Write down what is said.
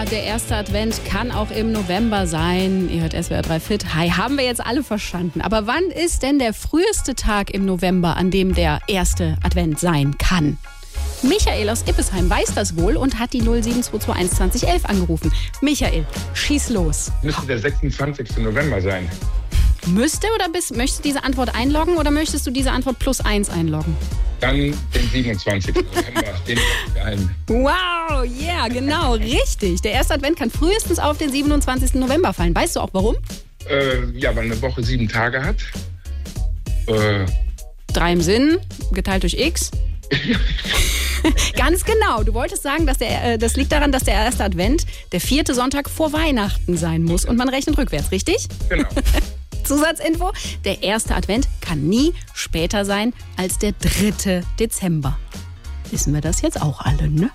der erste Advent kann auch im November sein. Ihr hört SWR 3 Fit. Hi, haben wir jetzt alle verstanden. Aber wann ist denn der früheste Tag im November, an dem der erste Advent sein kann? Michael aus Ippesheim weiß das wohl und hat die 07221 2011 angerufen. Michael, schieß los. Müsste der 26. November sein. Müsste oder möchtest du diese Antwort einloggen oder möchtest du diese Antwort +1 einloggen? Dann den 27. November, den ich ein. Wow, yeah, genau, richtig. Der erste Advent kann frühestens auf den 27. November fallen. Weißt du auch warum? Ja, weil eine Woche 7 Tage hat. 3 im Sinn, geteilt durch X. Ganz genau. Du wolltest sagen, dass das liegt daran, dass der erste Advent der 4. Sonntag vor Weihnachten sein muss und man rechnet rückwärts, richtig? Genau. Zusatzinfo, der erste Advent kann nie später sein als der 3. Dezember. Wissen wir das jetzt auch alle, ne?